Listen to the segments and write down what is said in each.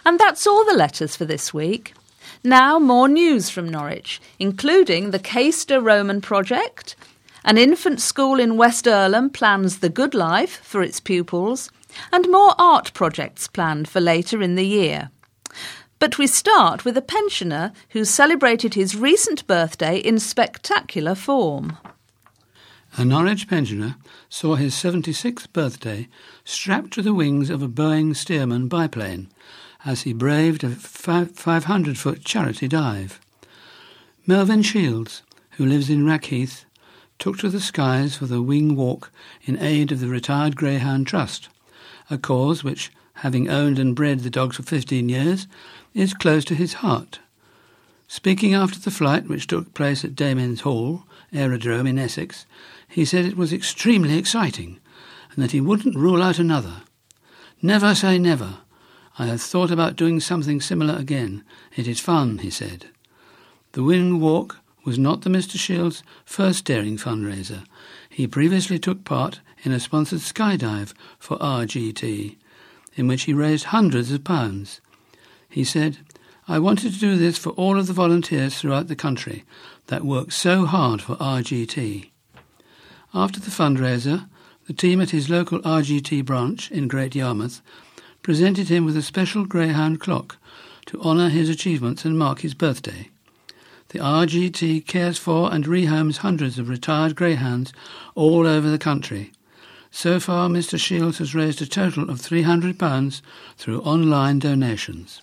And that's all the letters for this week. Now more news from Norwich, including the Caister Roman project. An infant school in West Earlham plans the Good Life for its pupils, and more art projects planned for later in the year. But we start with a pensioner who celebrated his recent birthday in spectacular form. A Norwich pensioner saw his 76th birthday strapped to the wings of a Boeing Stearman biplane as he braved a 500-foot charity dive. Melvyn Shields, who lives in Rackheath, took to the skies for the wing walk in aid of the Retired Greyhound Trust, a cause which, having owned and bred the dogs for 15 years, is close to his heart. Speaking after the flight, which took place at Damen's Hall, Aerodrome in Essex, he said it was extremely exciting and that he wouldn't rule out another. "Never say never. I have thought about doing something similar again. It is fun," he said. The wing walk was not the Mr. Shields' first daring fundraiser. He previously took part in a sponsored skydive for RGT, in which he raised hundreds of pounds. He said, "I wanted to do this for all of the volunteers throughout the country that work so hard for RGT." After the fundraiser, the team at his local RGT branch in Great Yarmouth presented him with a special greyhound clock to honour his achievements and mark his birthday. The RGT cares for and rehomes hundreds of retired greyhounds all over the country. So far, Mr. Shields has raised a total of £300 through online donations.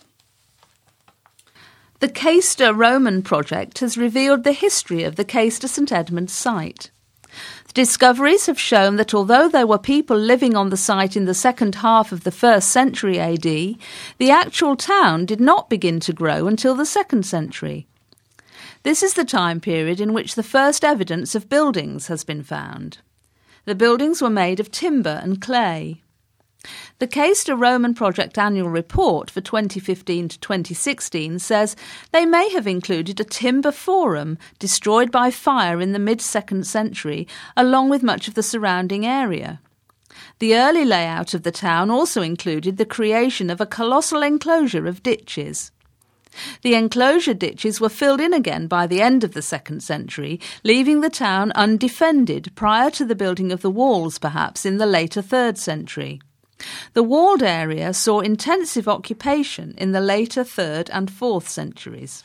The Caister Roman project has revealed the history of the Caister St Edmunds site. The discoveries have shown that although there were people living on the site in the second half of the 1st century AD, the actual town did not begin to grow until the 2nd century. This is the time period in which the first evidence of buildings has been found. The buildings were made of timber and clay. The Caister Roman Project annual report for 2015 to 2016 says they may have included a timber forum destroyed by fire in the mid-2nd century, along with much of the surrounding area. The early layout of the town also included the creation of a colossal enclosure of ditches. The enclosure ditches were filled in again by the end of the 2nd century, leaving the town undefended prior to the building of the walls, perhaps in the later 3rd century. The walled area saw intensive occupation in the later 3rd and 4th centuries.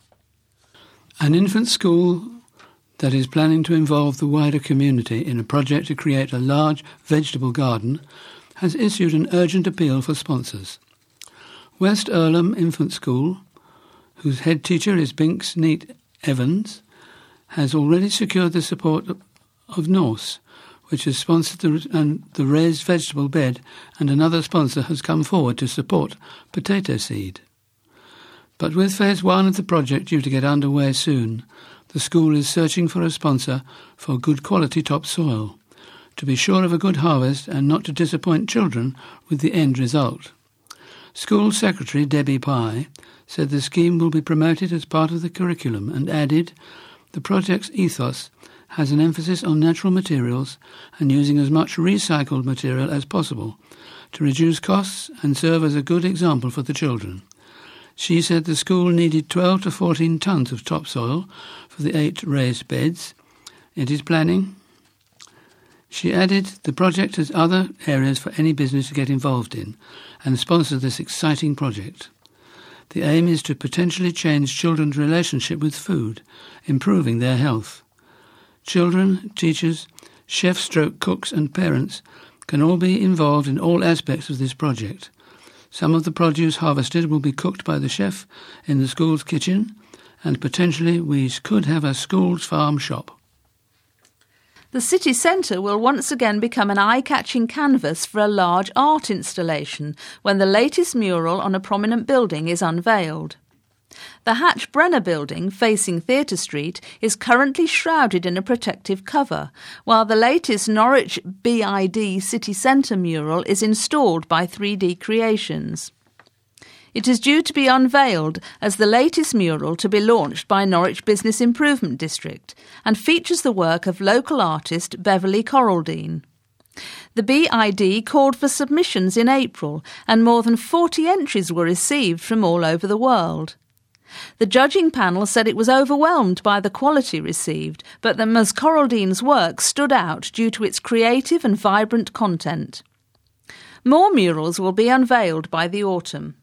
An infant school that is planning to involve the wider community in a project to create a large vegetable garden has issued an urgent appeal for sponsors. West Earlham Infant School, whose head teacher is Binks Neat Evans, has already secured the support of Norse, which has sponsored the raised vegetable bed, and another sponsor has come forward to support Potato Seed. But with phase 1 of the project due to get underway soon, the school is searching for a sponsor for good quality topsoil, to be sure of a good harvest and not to disappoint children with the end result. School Secretary Debbie Pye said the scheme will be promoted as part of the curriculum and added, "The project's ethos has an emphasis on natural materials and using as much recycled material as possible to reduce costs and serve as a good example for the children." She said the school needed 12 to 14 tonnes of topsoil for the 8 raised beds. It is planning. She added the project has other areas for any business to get involved in and sponsor this exciting project. The aim is to potentially change children's relationship with food, improving their health. Children, teachers, chefs/cooks and parents can all be involved in all aspects of this project. Some of the produce harvested will be cooked by the chef in the school's kitchen, and potentially we could have a school's farm shop. The city centre will once again become an eye-catching canvas for a large art installation when the latest mural on a prominent building is unveiled. The Hatch Brenner building, facing Theatre Street, is currently shrouded in a protective cover, while the latest Norwich BID City Centre mural is installed by 3D Creations. It is due to be unveiled as the latest mural to be launched by Norwich Business Improvement District and features the work of local artist Beverley Coraldine. The BID called for submissions in April, and more than 40 entries were received from all over the world. The judging panel said it was overwhelmed by the quality received, but that Ms. Coraldine's work stood out due to its creative and vibrant content. More murals will be unveiled by the autumn.